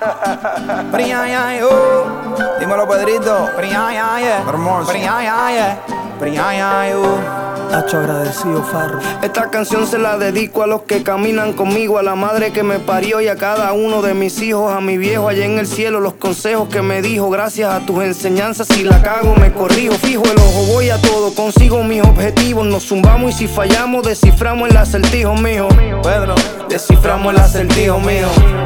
Dímelo, Pedrito. Hermoso. Hacho agradecido, Farro. Esta canción se la dedico a los que caminan conmigo, a la madre que me parió y a cada uno de mis hijos, a mi viejo allá en el cielo, los consejos que me dijo. Gracias a tus enseñanzas, si la cago me corrijo. Fijo el ojo, voy a todo, consigo mis objetivos. Nos zumbamos y si fallamos, desciframos el acertijo, mijo. Pedro, desciframos el acertijo, mijo.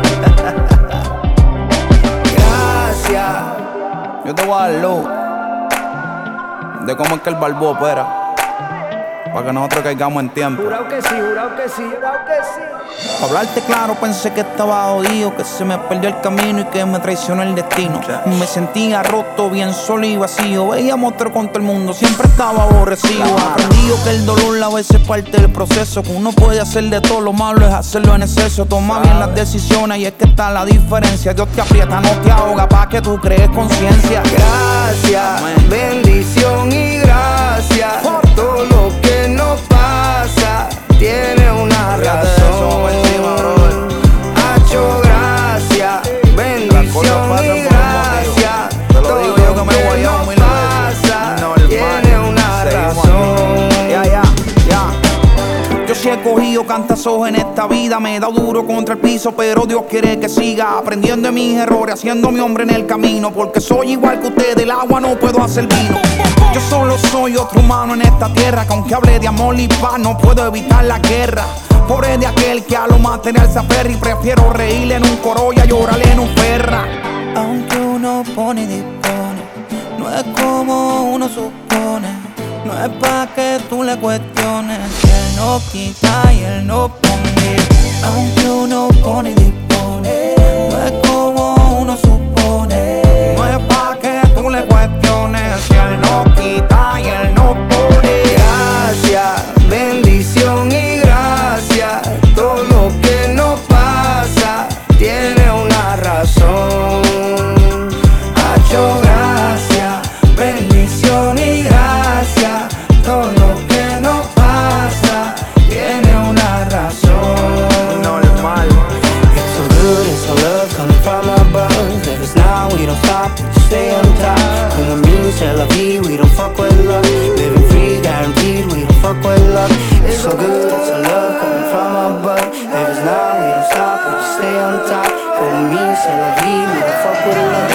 Gracias. yo te voy a dar luz de cómo es que el Balboa opera, para que nosotros caigamos en tiempo. Jurado que sí, jurado que sí, jurado que sí. Para hablarte claro, pensé que estaba jodido, que se me perdió el camino y que me traicionó el destino. Me sentía roto, bien solo y vacío. Veía mostrar con todo el mundo, siempre estaba aborrecido. Aprendido que el dolor a veces es parte del proceso, que uno puede hacer de todo, lo malo es hacerlo en exceso. Toma bien las decisiones y es que está la diferencia. Dios te aprieta, no te ahoga, pa' que tú crees conciencia. Gracias, bendición y gracias. Todo lo que nos pasa tiene una razón. Hacho, gracias, bendición y gracias. Todo lo que nos pasa tiene una razón. Yo sí he cogido cantazos en esta vida, me he dado duro contra el piso, pero Dios quiere que siga aprendiendo de mis errores, haciendo mi hombre en el camino. Porque soy igual que usted, del agua no puedo hacer vino. Yo solo soy otro humano en esta tierra, que aunque hable de amor y paz no puedo evitar la guerra. Pobre de aquel que a lo material se aferra, y prefiero reírle en un coro y a llorarle en un perra. Aunque uno pone y dispone, no es como uno supone. No es pa' que tú le cuestiones, que él no quita y él no pone. Aunque uno pone y dispone, no es como uno supone. No es pa' que tú le cuestiones, si él no quita y él no pone. Gracias, bendición y gracias. Todo lo que nos pasa tiene una razón. Hacho, gracias, bendición y gracias. Todo lo que nos pasa tiene una razón. Normal. It's so good, it's so love coming from above. If it's now, we don't stop, we just stay on top. Como mi, c'est la vie, we don't fuck with luck. Living free, guaranteed, we don't fuck with luck. It's so good, it's so love coming from above. If it's now, we don't stop, we just stay on top. Como mi, c'est la vie, we don't fuck with luck.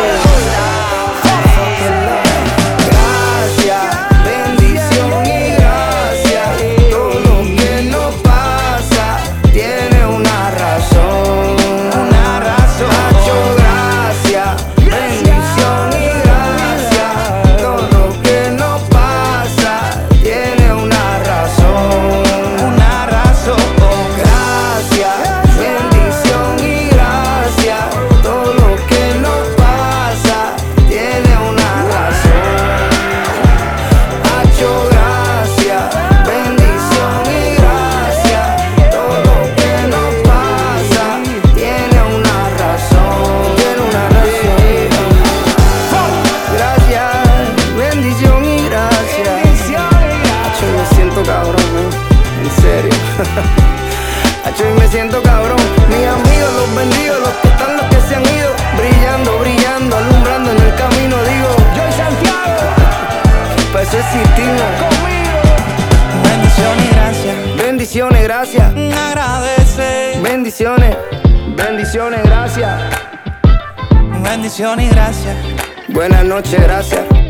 Gracias, bendición y gracias. Todo lo que nos pasa tiene una razón. Una razón. Hacho, gracias, bendición y gracias. Todo lo que nos pasa tiene una razón. Una razón. Gracias, bendición y gracias. Todo lo que nos pasa tiene una razón. Hacho, gracias, bendición y gracias. Todo lo que nos pasa tiene una razón. Tiene una razón. Gracias, bendición y gracias. Hacho, me siento cabrón, ¿no? En serio. Hacho, me siento cabrón. Mis amigos, los bendigo, los que están, los que se han ido. Brillando, brillando, alumbrando en el camino. Digo, yo y Santiago, para eso existimos. Bendición y gracias, Bendiciones, gracias. agradece. Bendiciones, bendiciones, gracias. Bendición y gracias. Buenas noches, gracias.